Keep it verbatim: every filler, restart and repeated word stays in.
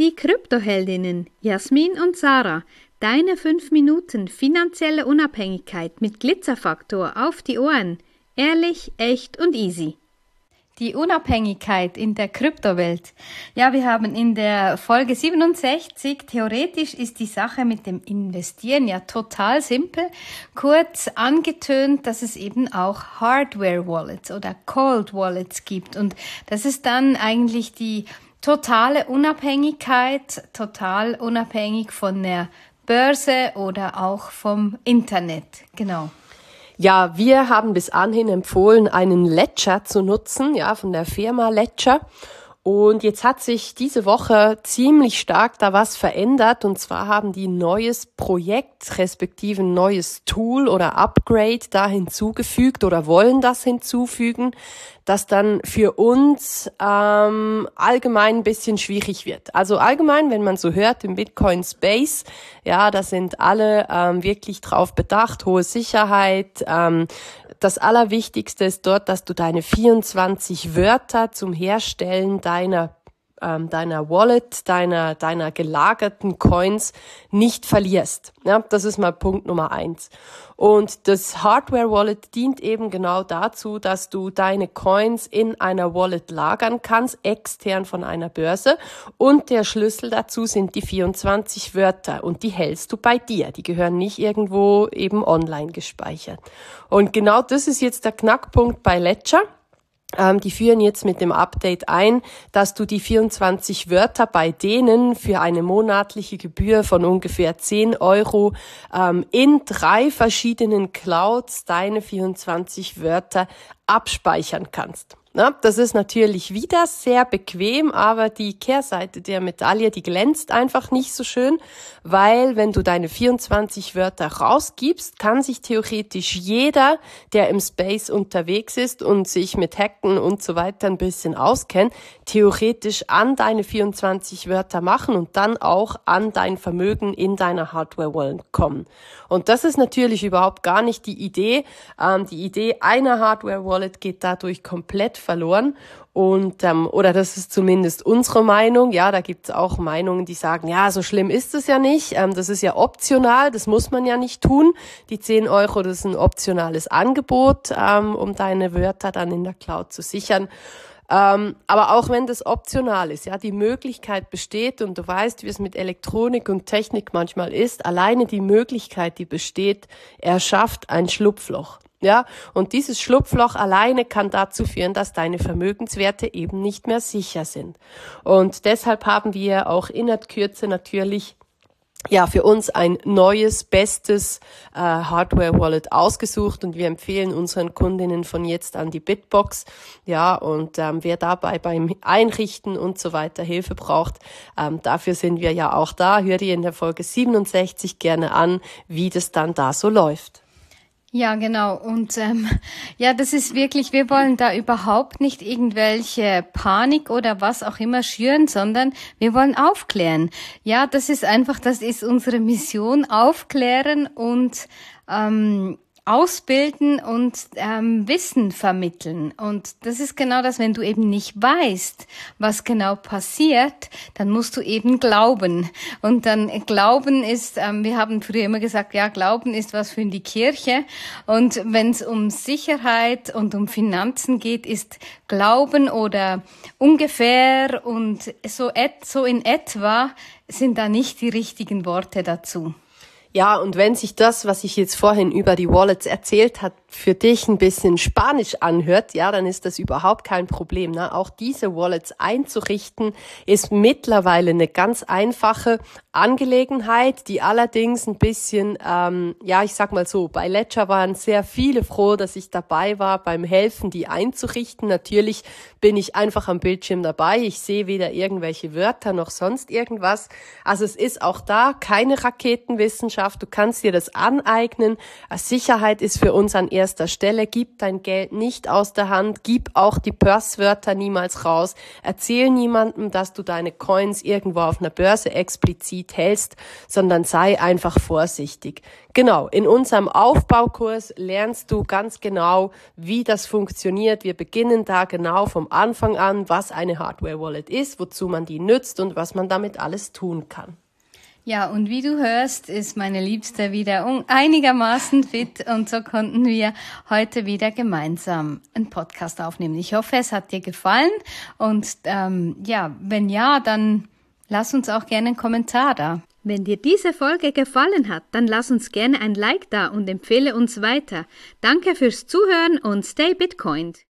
die Kryptoheldinnen Jasmin und Sarah. Deine fünf Minuten finanzielle Unabhängigkeit mit Glitzerfaktor auf die Ohren. Ehrlich, echt und easy. Die Unabhängigkeit in der Kryptowelt. Ja, wir haben in der Folge siebenundsechzig, theoretisch ist die Sache mit dem Investieren ja total simpel, kurz angetönt, dass es eben auch Hardware-Wallets oder Cold Wallets gibt und das ist dann eigentlich die totale Unabhängigkeit, total unabhängig von der Börse oder auch vom Internet, genau. Ja, wir haben bis anhin empfohlen, einen Ledger zu nutzen, ja, von der Firma Ledger. Und jetzt hat sich diese Woche ziemlich stark da was verändert. Und zwar haben die ein neues Projekt, respektive ein neues Tool oder Upgrade da hinzugefügt oder wollen das hinzufügen, das dann für uns ähm, allgemein ein bisschen schwierig wird. Also allgemein, wenn man so hört im Bitcoin-Space, ja, da sind alle ähm, wirklich drauf bedacht, hohe Sicherheit. Ähm, das Allerwichtigste ist dort, dass du deine vierundzwanzig Wörter zum Herstellen deiner ähm, deiner Wallet, deiner deiner gelagerten Coins nicht verlierst. Ja, das ist mal Punkt Nummer eins. Und das Hardware-Wallet dient eben genau dazu, dass du deine Coins in einer Wallet lagern kannst, extern von einer Börse. Und der Schlüssel dazu sind die vierundzwanzig Wörter. Und die hältst du bei dir. Die gehören nicht irgendwo eben online gespeichert. Und genau das ist jetzt der Knackpunkt bei Ledger. Ähm, die führen jetzt mit dem Update ein, dass du die vierundzwanzig Wörter bei denen für eine monatliche Gebühr von ungefähr zehn Euro ähm, in drei verschiedenen Clouds deine vierundzwanzig Wörter abspeichern kannst. Na, das ist natürlich wieder sehr bequem, aber die Kehrseite der Medaille, die glänzt einfach nicht so schön, weil wenn du deine vierundzwanzig Wörter rausgibst, kann sich theoretisch jeder, der im Space unterwegs ist und sich mit Hacken und so weiter ein bisschen auskennt, theoretisch an deine vierundzwanzig Wörter machen und dann auch an dein Vermögen in deiner Hardware-Wallet kommen. Und das ist natürlich überhaupt gar nicht die Idee. Ähm, die Idee einer Hardware-Wallet geht dadurch komplett verloren und ähm, oder das ist zumindest unsere Meinung. Ja, da gibt es auch Meinungen, die sagen, ja, so schlimm ist es ja nicht. Ähm, das ist ja optional, das muss man ja nicht tun. Die zehn Euro, das ist ein optionales Angebot, ähm, um deine Wörter dann in der Cloud zu sichern. Ähm, aber auch wenn das optional ist, ja, die Möglichkeit besteht und du weißt, wie es mit Elektronik und Technik manchmal ist, alleine die Möglichkeit, die besteht, erschafft ein Schlupfloch. Ja, und dieses Schlupfloch alleine kann dazu führen, dass deine Vermögenswerte eben nicht mehr sicher sind. Und deshalb haben wir auch in der Kürze natürlich ja für uns ein neues, bestes äh, Hardware-Wallet ausgesucht und wir empfehlen unseren Kundinnen von jetzt an die Bitbox. Ja, und ähm, wer dabei beim Einrichten und so weiter Hilfe braucht, ähm, dafür sind wir ja auch da. Hör dir in der Folge siebenundsechzig gerne an, wie das dann da so läuft. Ja, genau. Und ähm, ja, das ist wirklich, wir wollen da überhaupt nicht irgendwelche Panik oder was auch immer schüren, sondern wir wollen aufklären. Ja, das ist einfach, das ist unsere Mission, aufklären und ähm, ausbilden und ähm, Wissen vermitteln. Und das ist genau das, wenn du eben nicht weißt, was genau passiert, dann musst du eben glauben. Und dann Glauben ist, ähm, wir haben früher immer gesagt, ja, Glauben ist was für die Kirche. Und wenn es um Sicherheit und um Finanzen geht, ist Glauben oder ungefähr und so, et, so in etwa sind da nicht die richtigen Worte dazu. Ja, und wenn sich das, was ich jetzt vorhin über die Wallets erzählt hat, für dich ein bisschen Spanisch anhört, ja, dann ist das überhaupt kein Problem. Ne? Auch diese Wallets einzurichten, ist mittlerweile eine ganz einfache Angelegenheit, die allerdings ein bisschen, ähm, ja, ich sag mal so, bei Ledger waren sehr viele froh, dass ich dabei war beim Helfen, die einzurichten. Natürlich bin ich einfach am Bildschirm dabei. Ich sehe weder irgendwelche Wörter noch sonst irgendwas. Also es ist auch da keine Raketenwissenschaft. Du kannst dir das aneignen. Sicherheit ist für uns an erster erster Stelle. Gib dein Geld nicht aus der Hand. Gib auch die Börswörter niemals raus. Erzähl niemandem, dass du deine Coins irgendwo auf einer Börse explizit hältst, sondern sei einfach vorsichtig. Genau, in unserem Aufbaukurs lernst du ganz genau, wie das funktioniert. Wir beginnen da genau vom Anfang an, was eine Hardware-Wallet ist, wozu man die nützt und was man damit alles tun kann. Ja, und wie du hörst, ist meine Liebste wieder einigermaßen fit und so konnten wir heute wieder gemeinsam einen Podcast aufnehmen. Ich hoffe, es hat dir gefallen und ähm, ja, wenn ja, dann lass uns auch gerne einen Kommentar da. Wenn dir diese Folge gefallen hat, dann lass uns gerne ein Like da und empfehle uns weiter. Danke fürs Zuhören und stay Bitcoined.